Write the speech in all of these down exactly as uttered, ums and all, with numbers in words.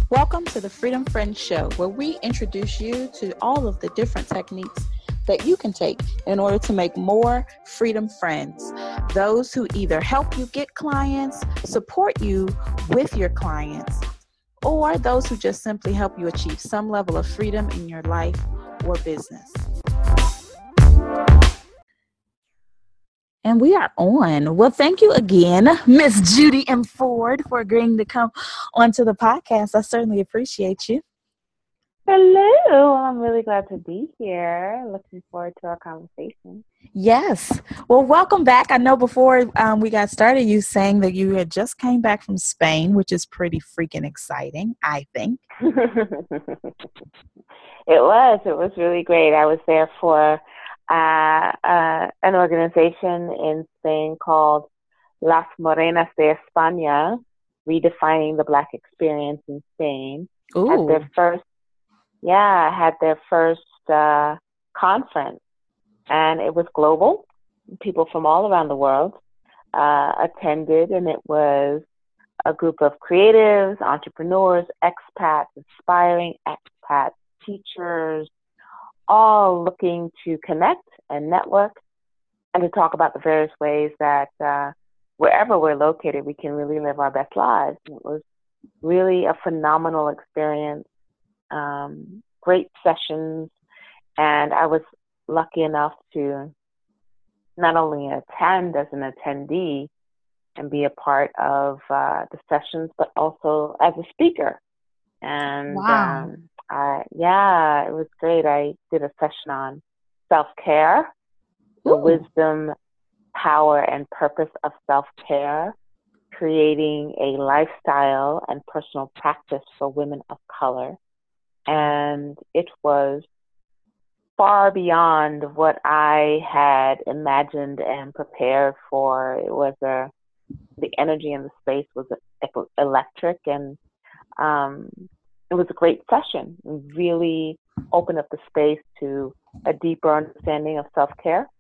Welcome to the Freedom Friends Show, where we introduce you to all of the different techniques that you can take in order to make more freedom friends. Those who either help you get clients, support you with your clients, or those who just simply help you achieve some level of freedom in your life or business. And we are on. Well, thank you again, Miss Judy M. Ford, for agreeing to come onto the podcast. I certainly appreciate you. Hello. I'm really glad to be here. Looking forward to our conversation. Yes. Well, welcome back. I know before um, we got started, you saying that you had just came back from Spain, which is pretty freaking exciting, I think. It was. It was really great. I was there for uh, uh, an organization in Spain called Las Morenas de España, redefining the Black experience in Spain. Ooh. Had their first, yeah, had their first uh, conference, and it was global. People from all around the world uh, attended, and it was a group of creatives, entrepreneurs, expats, aspiring expats, teachers, all looking to connect and network and to talk about the various ways that uh, wherever we're located, we can really live our best lives. And it was really a phenomenal experience, um, great sessions, and I was lucky enough to not only attend as an attendee and be a part of uh, the sessions, but also as a speaker. And wow. um, I, yeah, it was great. I did a session on self-care, the Ooh. wisdom, power, and purpose of self-care, creating a lifestyle and personal practice for women of color. And it was far beyond what I had imagined and prepared for. It was a, the energy in the space was electric, and um, it was a great session. It really opened up the space to a deeper understanding of self-care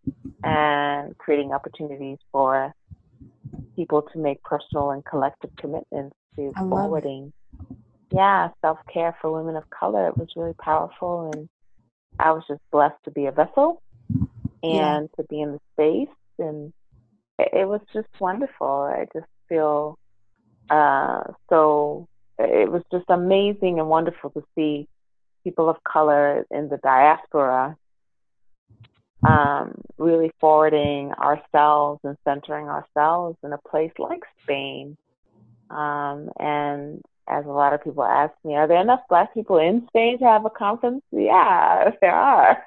and creating opportunities for people to make personal and collective commitments to I love forwarding, yeah, self-care for women of color. It was really powerful, and I was just blessed to be a vessel and yeah. to be in the space, and it, it was just wonderful. I just feel uh, so, it was just amazing and wonderful to see people of color in the diaspora um, really forwarding ourselves and centering ourselves in a place like Spain. Um, and as a lot of people ask me, are there enough Black people in Spain to have a conference? Yeah, there are.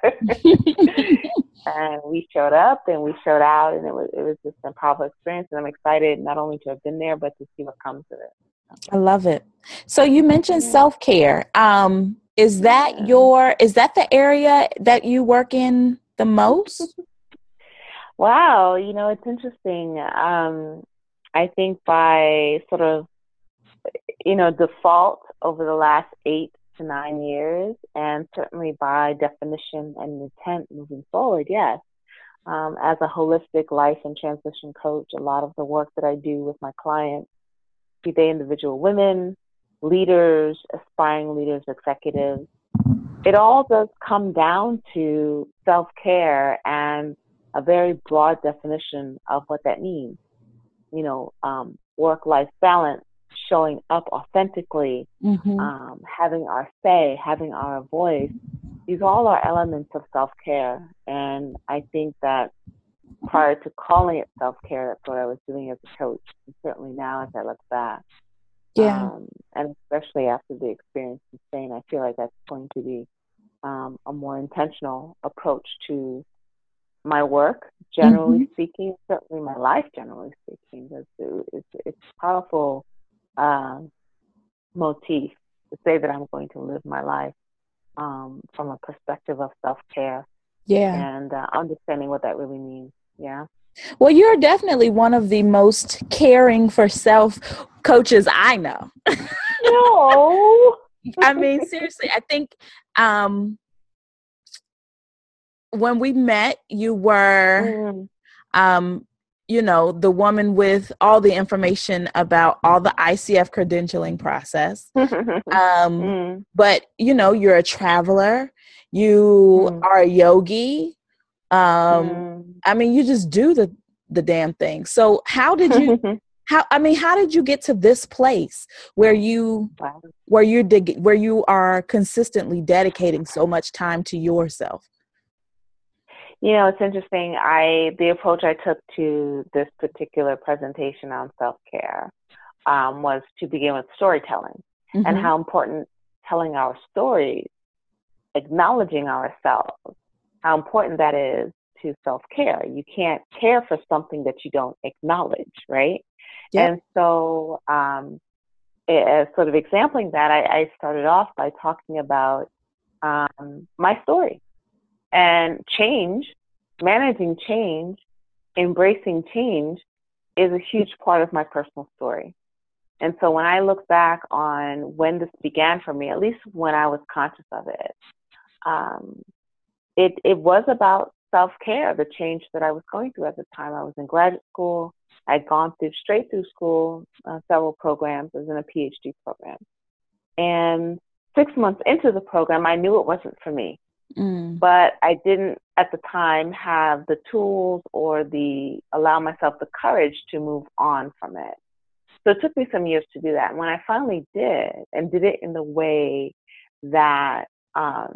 And we showed up and we showed out, and it was it was just a powerful experience. And I'm excited not only to have been there, but to see what comes of it. I love it. So you mentioned yeah. self-care. Um, is that yeah. your, is that the area that you work in the most? Wow. You know, it's interesting. Um, I think by sort of, you know, default over the last eight to nine years, and certainly by definition and intent moving forward, yes. Um, as a holistic life and transition coach, a lot of the work that I do with my clients, be they individual women, leaders, aspiring leaders, executives, it all does come down to self-care and a very broad definition of what that means. You know, um, work-life balance, showing up authentically, mm-hmm. um, having our say, having our voice. These all are elements of self-care. And I think that prior to calling it self-care, that's what I was doing as a coach. And certainly now as I look back. Yeah. Um, and especially after the experience in Spain, I feel like that's going to be um, a more intentional approach to my work, generally mm-hmm. speaking, certainly my life, generally speaking. It's, it's, it's a powerful uh, motif to say that I'm going to live my life um, from a perspective of self-care. Yeah. And uh, understanding what that really means. Yeah. Well, you're definitely one of the most caring for self coaches I know. No. I mean, seriously, I think um, when we met, you were, mm. um, you know, the woman with all the information about all the I C F credentialing process. Um, mm. but, you know, you're a traveler, you Mm. are a yogi. Um, Mm. I mean, you just do the, the damn thing. So how did you, how, I mean, how did you get to this place where you, Wow. where you dig, where you are consistently dedicating so much time to yourself? You know, it's interesting. I the approach I took to this particular presentation on self-care um, was to begin with storytelling Mm-hmm. and how important telling our stories, acknowledging ourselves, how important that is to self-care. You can't care for something that you don't acknowledge, right? Yep. And so, um, as sort of exempling that, I, I started off by talking about um, my story. And change, managing change, embracing change is a huge part of my personal story. And so when I look back on when this began for me, at least when I was conscious of it, um, it, it was about self-care, the change that I was going through at the time. I was in graduate school. I'd gone through straight through school, uh, several programs. I was in a P H D program. And six months into the program, I knew it wasn't for me. Mm. But I didn't at the time have the tools or the allow myself the courage to move on from it. So it took me some years to do that. And when I finally did, and did it in the way that um,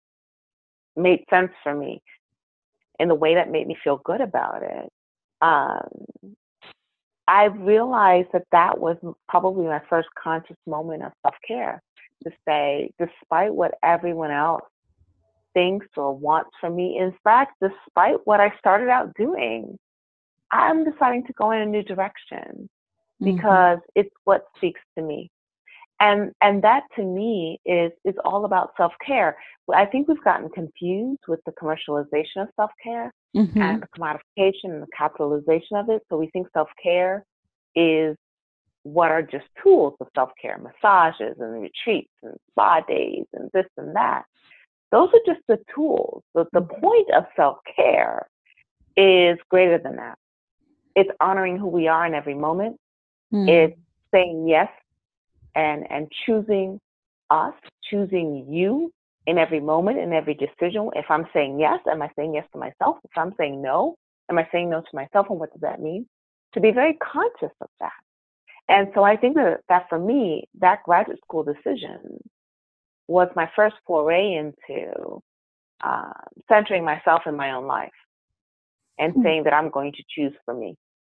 made sense for me, in the way that made me feel good about it, um, I realized that that was probably my first conscious moment of self-care, to say, despite what everyone else thinks or wants from me, in fact, despite what I started out doing, I'm deciding to go in a new direction because mm-hmm. it's what speaks to me. And and that to me is is all about self-care. I think we've gotten confused with the commercialization of self-care mm-hmm. and the commodification and the capitalization of it. So we think self-care is what are just tools of self-care, massages and retreats and spa days and this and that. Those are just the tools. The, the point of self-care is greater than that. It's honoring who we are in every moment. Mm. It's saying yes and, and choosing us, choosing you in every moment, in every decision. If I'm saying yes, am I saying yes to myself? If I'm saying no, am I saying no to myself? And what does that mean? To be very conscious of that. And so I think that, that for me, that graduate school decision was my first foray into uh, centering myself in my own life and mm-hmm. saying that I'm going to choose for me.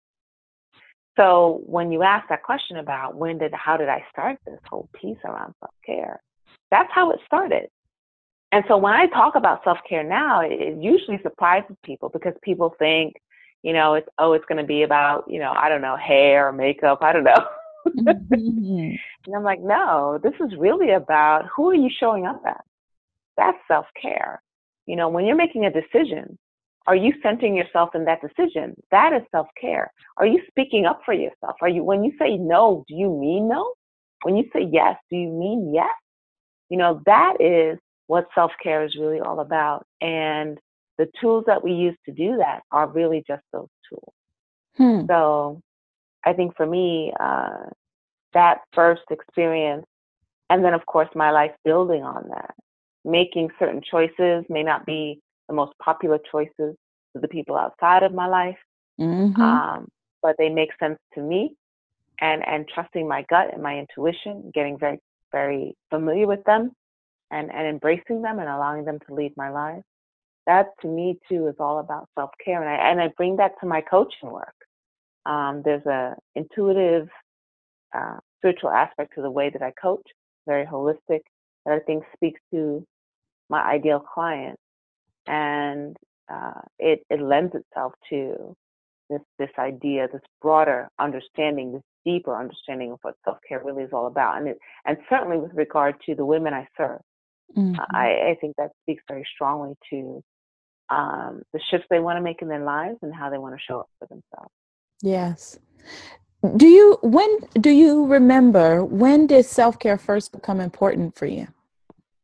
So when you ask that question about when did, how did I start this whole piece around self-care, that's how it started. And so when I talk about self-care now, it, it usually surprises people because people think, you know, it's, oh, it's going to be about, you know, I don't know, hair or makeup, I don't know. Mm-hmm. And I'm like, no, this is really about who are you showing up as? That's self-care. You know, when you're making a decision, are you centering yourself in that decision? That is self-care. Are you speaking up for yourself? Are you, when you say no, do you mean no? When you say yes, do you mean yes? You know, that is what self-care is really all about. And the tools that we use to do that are really just those tools. Hmm. So I think for me, uh, that first experience, and then of course my life building on that, making certain choices may not be the most popular choices to the people outside of my life, mm-hmm. um, but they make sense to me, and, and trusting my gut and my intuition, getting very, very familiar with them and, and embracing them and allowing them to lead my life. That to me too is all about self-care. And I, and I bring that to my coaching work. Um, there's a intuitive, uh, spiritual aspect to the way that I coach, very holistic, that I think speaks to my ideal client. And uh, it, it lends itself to this, this idea, this broader understanding, this deeper understanding of what self-care really is all about. And it, and certainly with regard to the women I serve, mm-hmm. I, I think that speaks very strongly to um, the shifts they want to make in their lives and how they want to show up for themselves. Yes. Do you, when do you remember, when did self-care first become important for you?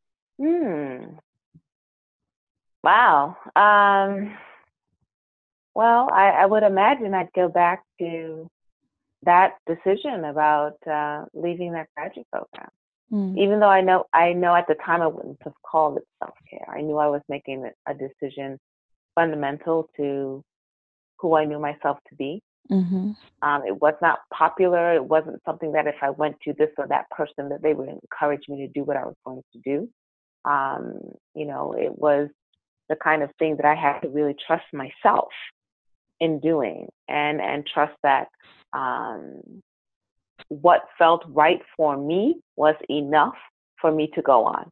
Hmm. Wow. Um, Well, I, I would imagine I'd go back to that decision about uh, leaving that graduate program. Mm. Even though I know, I know at the time I wouldn't have called it self-care. I knew I was making a decision fundamental to who I knew myself to be. Mm-hmm. Um, it was not popular. It wasn't something that if I went to this or that person that they would encourage me to do what I was going to do. Um, you know, it was the kind of thing that I had to really trust myself in doing, and, and trust that um, what felt right for me was enough for me to go on.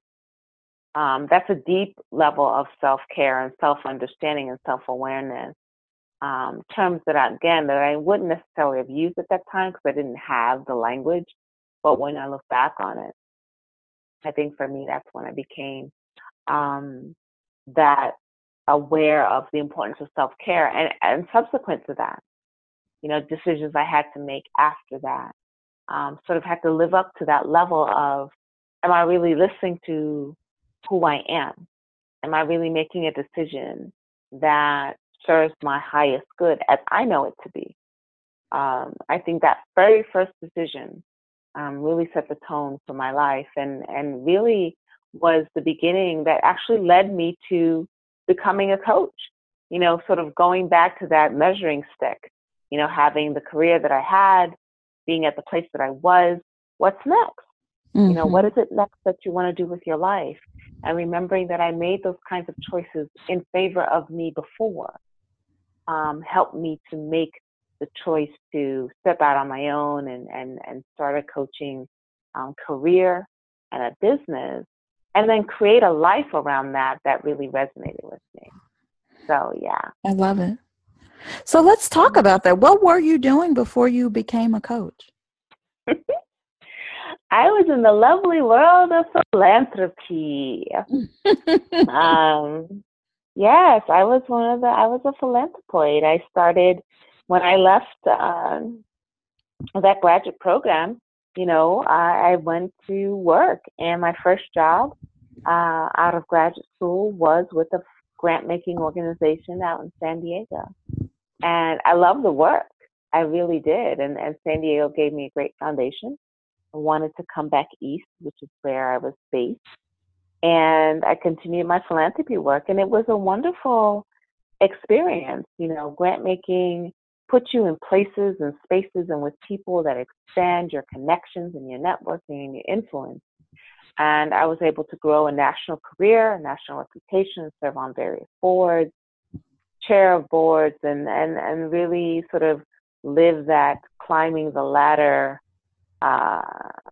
Um, that's a deep level of self-care and self-understanding and self-awareness. Um, terms that, I, again, that I wouldn't necessarily have used at that time because I didn't have the language. But when I look back on it, I think for me, that's when I became um, that aware of the importance of self-care. And, and subsequent to that, you know, decisions I had to make after that, um, sort of had to live up to that level of, am I really listening to who I am? Am I really making a decision that serves my highest good as I know it to be? Um, I think that very first decision um, really set the tone for my life, and, and really was the beginning that actually led me to becoming a coach, you know, sort of going back to that measuring stick, you know, having the career that I had, being at the place that I was, what's next? Mm-hmm. You know, what is it next that you want to do with your life? And remembering that I made those kinds of choices in favor of me before um, helped me to make the choice to step out on my own and, and, and start a coaching um, career and a business, and then create a life around that that really resonated with me. So, yeah. I love it. So let's talk about that. What were you doing before you became a coach? I was in the lovely world of philanthropy. um, yes, I was one of the, I was a philanthropoid. I started when I left um, that graduate program, you know, I, I went to work, and my first job uh, out of graduate school was with a grant-making organization out in San Diego. And I loved the work. I really did. And, and San Diego gave me a great foundation. I wanted to come back east, which is where I was based. And I continued my philanthropy work. And it was a wonderful experience. You know, grant making puts you in places and spaces and with people that expand your connections and your networking and your influence. And I was able to grow a national career, a national reputation, serve on various boards, chair of boards, and, and, and really sort of live that climbing the ladder uh,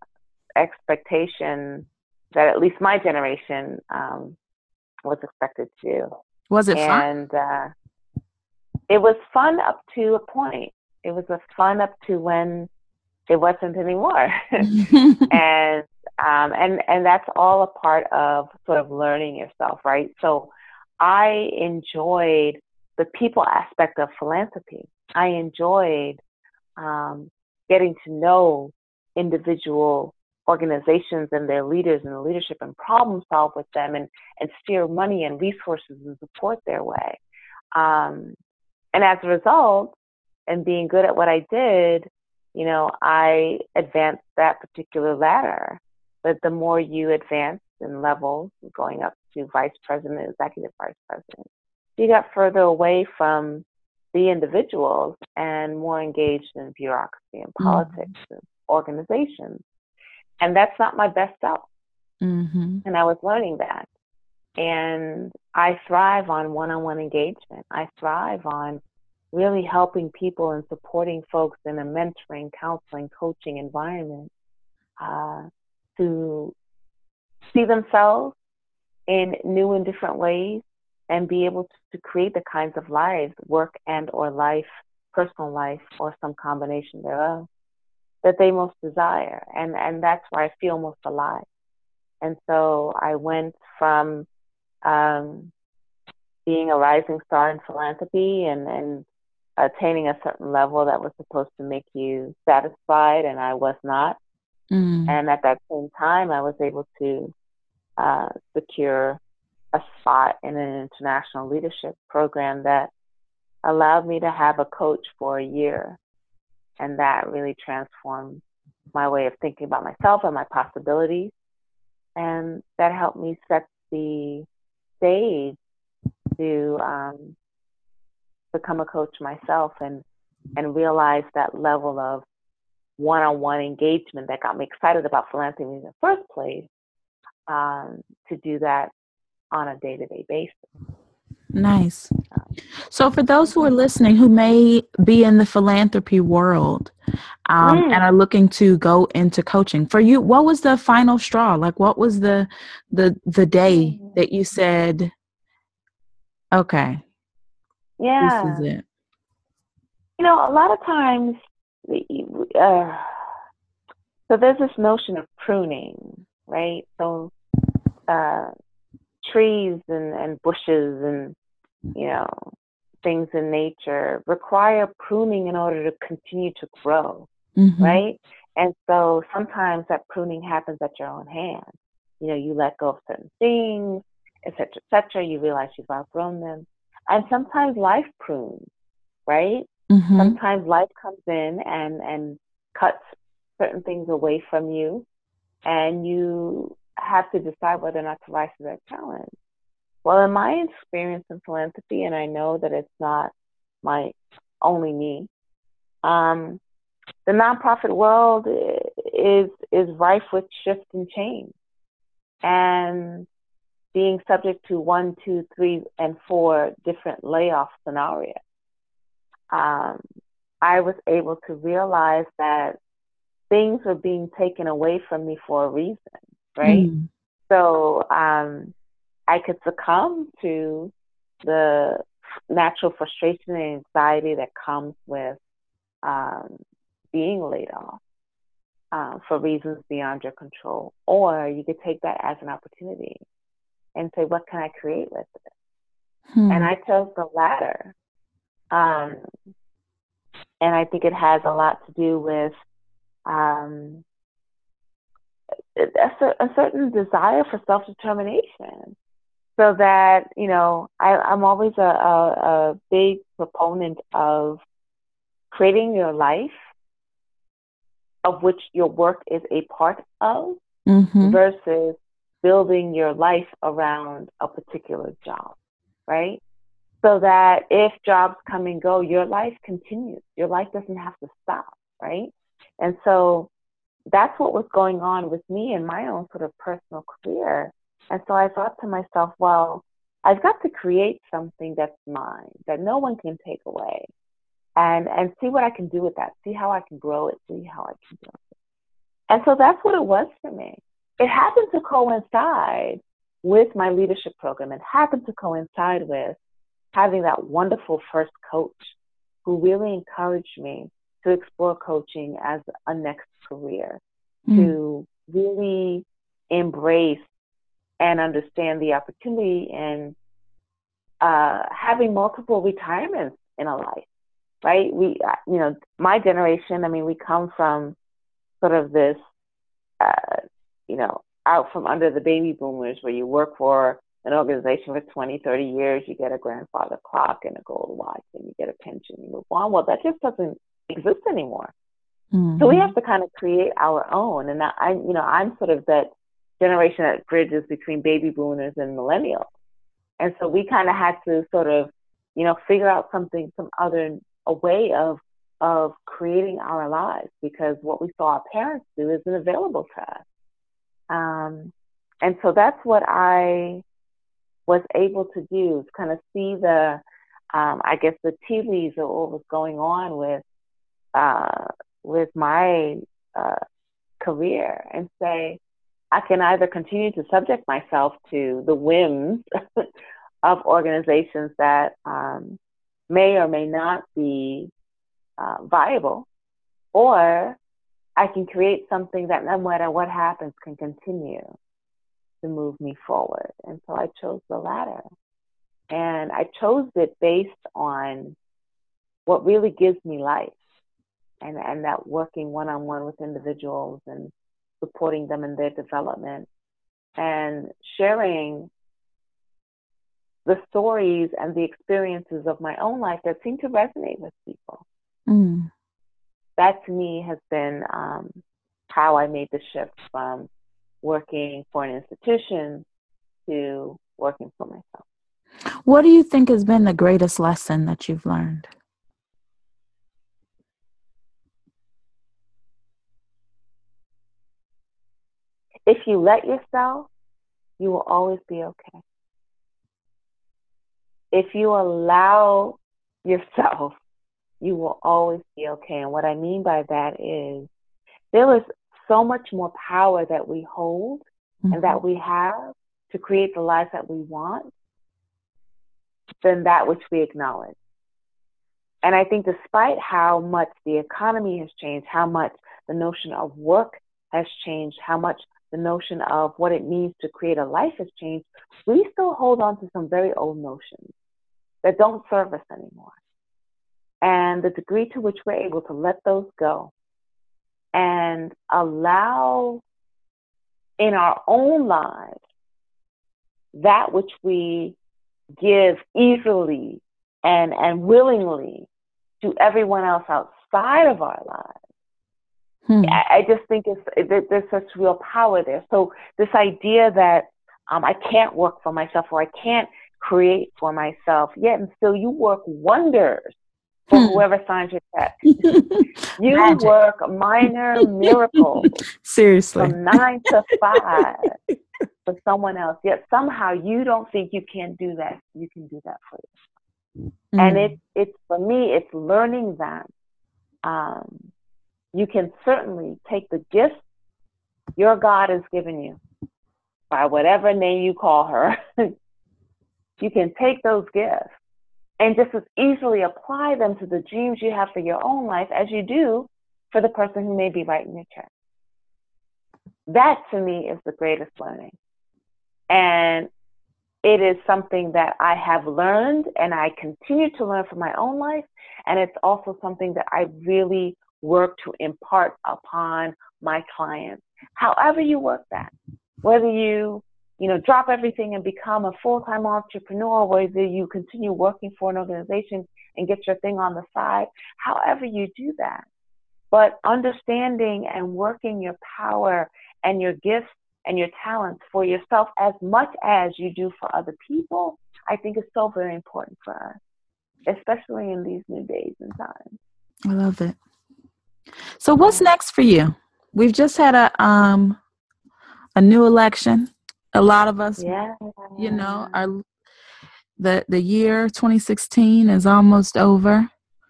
expectation that at least my generation um, was expected to do. Was it fun? And uh, it was fun up to a point. It was a fun up to when it wasn't anymore. and um, and and that's all a part of sort of learning yourself, right? So I enjoyed the people aspect of philanthropy. I enjoyed um, getting to know individual organizations and their leaders and the leadership and problem solve with them and, and steer money and resources and support their way. Um, and as a result, and being good at what I did, you know, I advanced that particular ladder. But the more you advance in levels, going up to vice president, executive vice president, you got further away from the individuals and more engaged in bureaucracy and politics mm-hmm. and organizations. And that's not my best self. Mm-hmm. And I was learning that. And I thrive on one-on-one engagement. I thrive on really helping people and supporting folks in a mentoring, counseling, coaching environment uh, to see themselves in new and different ways and be able to, to create the kinds of lives, work and or life, personal life, or some combination thereof, that they most desire. And, and that's where I feel most alive. And so I went from um, being a rising star in philanthropy and, and attaining a certain level that was supposed to make you satisfied, and I was not. Mm. And at that same time, I was able to uh, secure a spot in an international leadership program that allowed me to have a coach for a year. And that really transformed my way of thinking about myself and my possibilities. And that helped me set the stage to um, become a coach myself and, and realize that level of one-on-one engagement that got me excited about philanthropy in the first place, um, to do that on a day-to-day basis. Nice. So for those who are listening who may be in the philanthropy world um, mm. and are looking to go into coaching, for you, what was the final straw? Like, what was the the the day mm. that you said, okay, yeah, this is it? You know, a lot of times, uh, so there's this notion of pruning, right? So uh, trees and, and bushes and, you know, things in nature require pruning in order to continue to grow, mm-hmm. right? And so sometimes that pruning happens at your own hand. You know, you let go of certain things, et cetera, et cetera. You realize you've outgrown them. And sometimes life prunes, right? Mm-hmm. Sometimes life comes in and, and cuts certain things away from you, and you have to decide whether or not to rise to that challenge. Well, in my experience in philanthropy, and I know that it's not my only me, um, the nonprofit world is is rife with shift and change, and being subject to one, two, three, and four different layoff scenarios. Um, I was able to realize that things were being taken away from me for a reason, right? Mm. So um, I could succumb to the natural frustration and anxiety that comes with um, being laid off uh, for reasons beyond your control. Or you could take that as an opportunity and say, what can I create with it? Hmm. And I chose the latter. Um, and I think it has a lot to do with um, a, a certain desire for self-determination. So that, you know, I, I'm always a, a, a big proponent of creating your life, of which your work is a part of, mm-hmm. versus building your life around a particular job, right? So that if jobs come and go, your life continues. Your life doesn't have to stop, right? And so that's what was going on with me in my own sort of personal career. And so I thought to myself, well, I've got to create something that's mine, that no one can take away, and and see what I can do with that, see how I can grow it, see how I can build it. And so that's what it was for me. It happened to coincide with my leadership program. It happened to coincide with having that wonderful first coach who really encouraged me to explore coaching as a next career, mm. to really embrace and understand the opportunity in uh, having multiple retirements in a life, right? We, you know, my generation, I mean, we come from sort of this, uh, you know, out from under the baby boomers where you work for an organization for twenty, thirty years, you get a grandfather clock and a gold watch, and you get a pension, you move on. Well, that just doesn't exist anymore. Mm-hmm. So we have to kind of create our own. And I, you know, I'm sort of that generation that bridges between baby boomers and millennials. And so we kind of had to sort of, you know, figure out something, some other, a way of, of creating our lives, because what we saw our parents do isn't available to us. Um, and so that's what I was able to do, is kind of see the, um, I guess the tea leaves of what was going on with, uh, with my uh, career, and say, I can either continue to subject myself to the whims of organizations that um, may or may not be uh, viable, or I can create something that no matter what happens can continue to move me forward. And so I chose the latter. And I chose it based on what really gives me life, and, and that working one-on-one with individuals and supporting them in their development and sharing the stories and the experiences of my own life that seem to resonate with people. Mm. That to me has been um, how I made the shift from working for an institution to working for myself. What do you think has been the greatest lesson that you've learned? If you let yourself, you will always be okay. If you allow yourself, you will always be okay. And what I mean by that is there is so much more power that we hold mm-hmm. and that we have to create the lives that we want than that which we acknowledge. And I think despite how much the economy has changed, how much the notion of work has changed, how much the notion of what it means to create a life has changed, we still hold on to some very old notions that don't serve us anymore. And the degree to which we're able to let those go and allow in our own lives that which we give easily and, and willingly to everyone else outside of our lives. Hmm. I, I just think it's, it, there's such real power there. So this idea that um, I can't work for myself or I can't create for myself, yet and still you work wonders for hmm. whoever signs your check. You Magic. Work minor miracles. Seriously. From nine to five for someone else. Yet somehow you don't think you can do that. You can do that for yourself. Mm. And it, it's, for me, it's learning that um, you can certainly take the gifts your God has given you, by whatever name you call her. You can take those gifts and just as easily apply them to the dreams you have for your own life as you do for the person who may be writing your check. That, to me, is the greatest learning. And it is something that I have learned and I continue to learn from my own life. And it's also something that I really work to impart upon my clients. However you work that, whether you, you know, drop everything and become a full-time entrepreneur, whether you continue working for an organization and get your thing on the side, however you do that. But understanding and working your power and your gifts and your talents for yourself as much as you do for other people, I think is so very important for us, especially in these new days and times. I love it. So what's next for you? We've just had a um a new election. A lot of us, yeah. you know, are the the year twenty sixteen is almost over.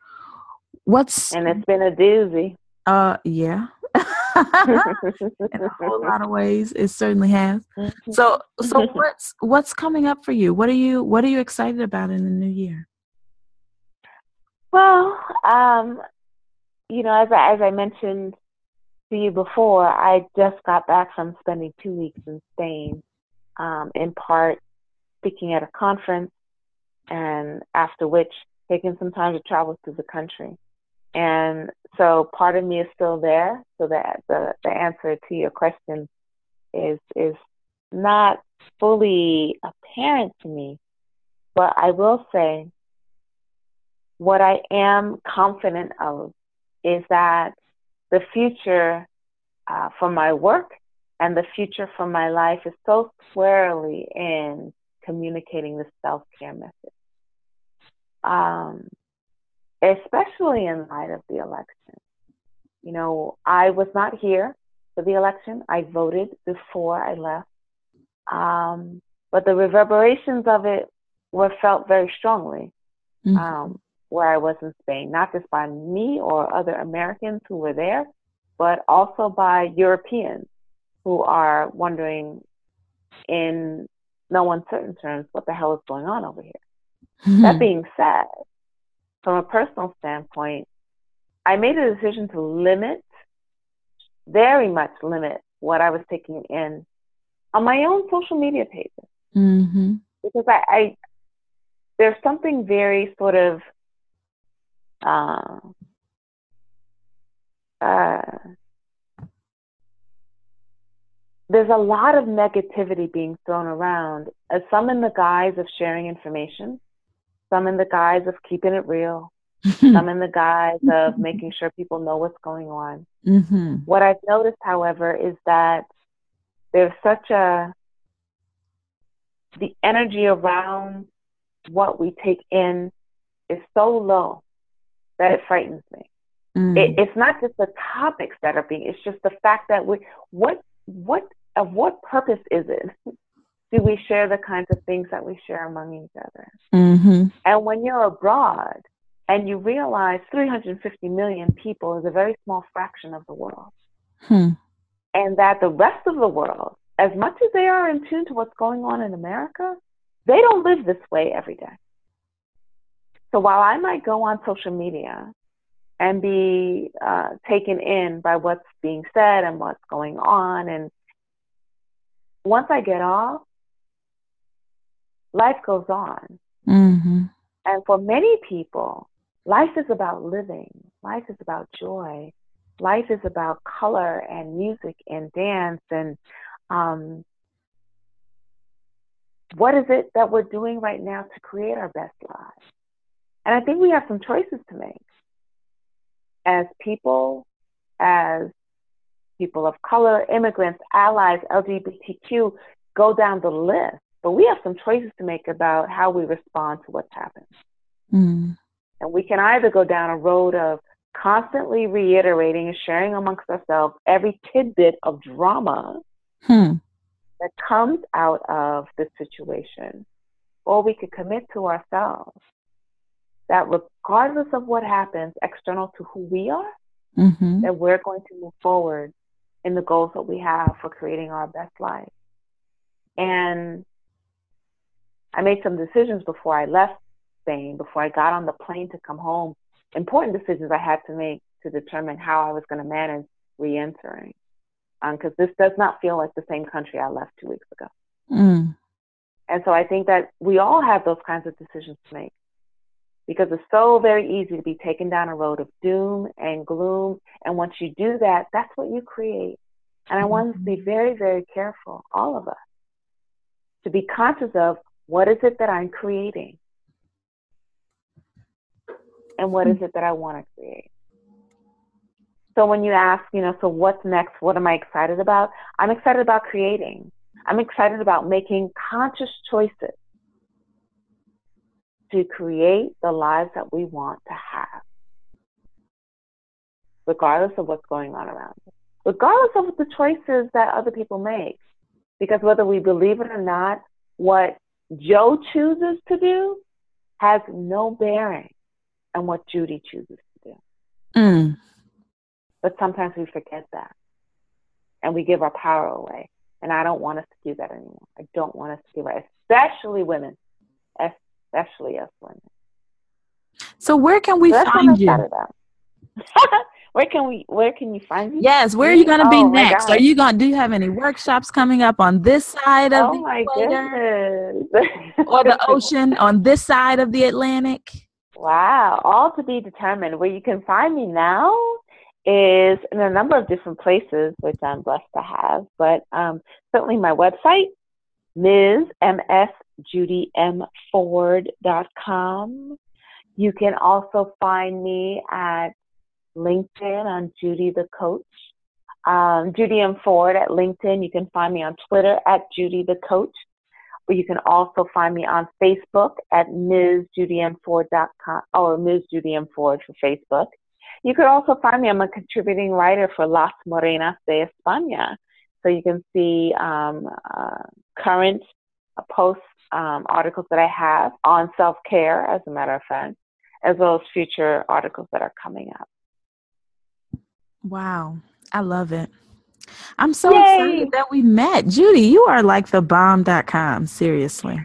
What's and it's been a doozy. Uh, yeah. In a whole lot of ways, it certainly has. So, so what's what's coming up for you? What are you What are you excited about in the new year? Well, um, you know, as I, as I mentioned to you before, I just got back from spending two weeks in Spain, um, in part speaking at a conference, and after which taking some time to travel through the country. And so part of me is still there, so that the, the answer to your question is is not fully apparent to me. But I will say what I am confident of is that the future uh, for my work and the future for my life is so squarely in communicating the self-care message. Um, especially in light of the election. You know, I was not here for the election. I voted before I left. Um, but the reverberations of it were felt very strongly mm-hmm. um, where I was in Spain, not just by me or other Americans who were there, but also by Europeans who are wondering in no uncertain terms what the hell is going on over here. Mm-hmm. That being said, from a personal standpoint, I made a decision to limit, very much limit, what I was taking in on my own social media pages. Mm-hmm. Because I, I, there's something very sort of, uh, uh, there's a lot of negativity being thrown around, uh, some in the guise of sharing information, some in the guise of keeping it real, some in the guise of making sure people know what's going on. Mm-hmm. What I've noticed, however, is that there's such a, the energy around what we take in is so low that it frightens me. Mm. It, it's not just the topics that are being, it's just the fact that we, what, what, of what purpose is it? Do we share the kinds of things that we share among each other? Mm-hmm. And when you're abroad and you realize three hundred fifty million people is a very small fraction of the world, Hmm. and that the rest of the world, as much as they are in tune to what's going on in America, they don't live this way every day. So while I might go on social media and be uh, taken in by what's being said and what's going on, and once I get off, life goes on. Mm-hmm. And for many people, life is about living. Life is about joy. Life is about color and music and dance. And um, what is it that we're doing right now to create our best lives? And I think we have some choices to make as people, as people of color, immigrants, allies, L G B T Q, go down the list. But we have some choices to make about how we respond to what's happened. Mm. And we can either go down a road of constantly reiterating and sharing amongst ourselves every tidbit of drama Hmm. that comes out of this situation, or we could commit to ourselves that regardless of what happens external to who we are, Mm-hmm. that we're going to move forward in the goals that we have for creating our best life. And I made some decisions before I left Spain, before I got on the plane to come home, important decisions I had to make to determine how I was going to manage re-entering. Because um, this does not feel like the same country I left two weeks ago. Mm. And so I think that we all have those kinds of decisions to make, because it's so very easy to be taken down a road of doom and gloom. And once you do that, that's what you create. And I want us to be very, very careful, all of us, to be conscious of what is it that I'm creating and what is it that I want to create. So when you ask, you know, so what's next? What am I excited about? I'm excited about creating. I'm excited about making conscious choices to create the lives that we want to have, regardless of what's going on around us, regardless of the choices that other people make. Because whether we believe it or not, what Joe chooses to do has no bearing on what Judy chooses to do. Mm. But sometimes we forget that, and we give our power away. And I don't want us to do that anymore. I don't want us to do that, especially women, especially us women. So where can we so that's find what I'm you? excited about. Where can we? Where can you find me? Yes, where are you going to be oh, next? Are you going? Do you have any workshops coming up on this side of oh the my equator? Goodness. or the ocean on this side of the Atlantic? Wow, all to be determined. Where you can find me now is in a number of different places, which I'm blessed to have. But um, certainly my website, Miz M S Judy M Ford dot com. You can also find me at LinkedIn on Judy the Coach. Um, Judy M. Ford at LinkedIn. You can find me on Twitter at Judy the Coach. Or you can also find me on Facebook at Miz Judy M Ford dot com or Miz Judy M. Ford for Facebook. You could also find me, I'm a contributing writer for Las Morenas de España. So you can see um, uh, current uh, post um, articles that I have on self-care, as a matter of fact, as well as future articles that are coming up. Wow. I love it. I'm so Yay! excited that we met. Judy, you are like the bomb dot com. Seriously.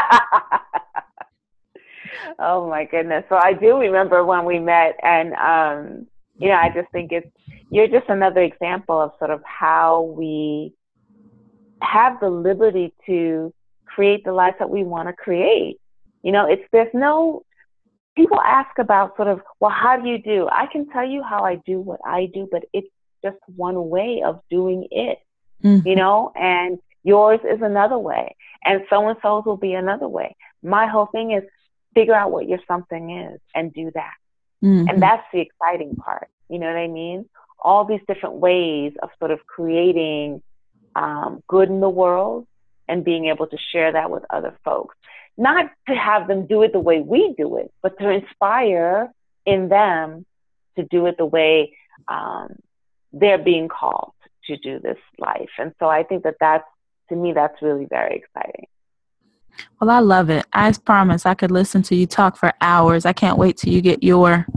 Oh my goodness. So I do remember when we met, and, um, you know, I just think it's, you're just another example of sort of how we have the liberty to create the life that we want to create. You know, it's, there's no, people ask about sort of, well, how do you do? I can tell you how I do what I do, but it's just one way of doing it. mm-hmm. you know, and yours is another way, and so-and-so's will be another way. My whole thing is figure out what your something is and do that. Mm-hmm. And that's the exciting part. You know what I mean? All these different ways of sort of creating um, good in the world and being able to share that with other folks. Not to have them do it the way we do it, but to inspire in them to do it the way um, they're being called to do this life. And so I think that that's, to me, that's really very exciting. Well, I love it. I promise I could listen to you talk for hours. I can't wait till you get your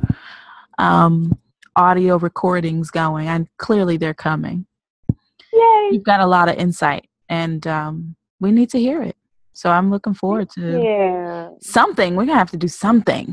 um, audio recordings going. And clearly they're coming. Yay. You've got a lot of insight, and um, we need to hear it. So I'm looking forward to yeah. something. We're going to have to do something.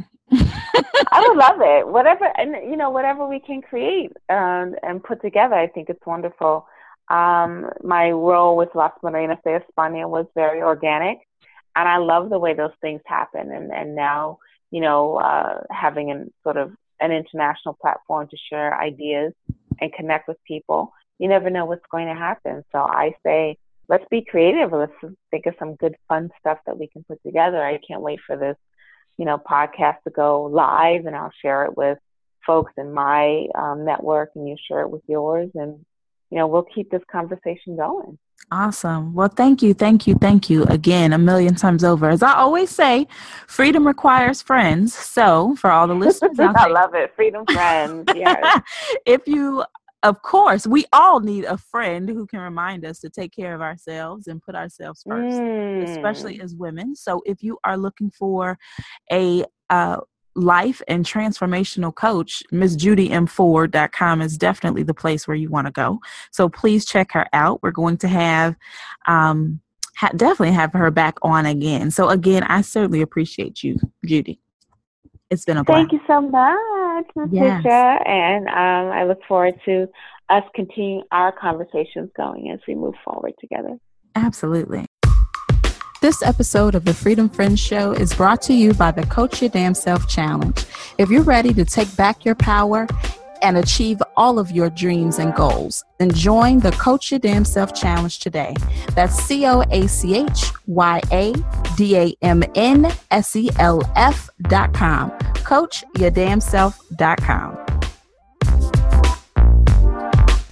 I would love it. Whatever, and you know, whatever we can create um, and put together, I think it's wonderful. Um, my role with Las Morenas de España was very organic, and I love the way those things happen. And, and now, you know, uh, having an sort of an international platform to share ideas and connect with people, you never know what's going to happen. So I say, let's be creative. Let's think of some good, fun stuff that we can put together. I can't wait for this, you know, podcast to go live, and I'll share it with folks in my um, network, and you share it with yours, and you know, we'll keep this conversation going. Awesome. Well, thank you, thank you, thank you again a million times over. As I always say, freedom requires friends. So for all the listeners out I there, love it. Freedom friends. Yes. If you, of course, we all need a friend who can remind us to take care of ourselves and put ourselves first, mm. especially as women. So if you are looking for a uh, life and transformational coach, Miss Judy M Ford dot com is definitely the place where you want to go. So please check her out. We're going to have, um, ha- definitely have her back on again. So again, I certainly appreciate you, Judy. It's been a pleasure. Thank you so much, Miz Yes. Tisha. And um, I look forward to us continuing our conversations going as we move forward together. Absolutely. This episode of the Freedom Friends Show is brought to you by the Coach Your Damn Self Challenge. If you're ready to take back your power and achieve all of your dreams and goals, then join the Coach Your Damn Self Challenge today. That's C O A C H Y A D A M N S E L F dot com. Coach Your Damn Self dot com.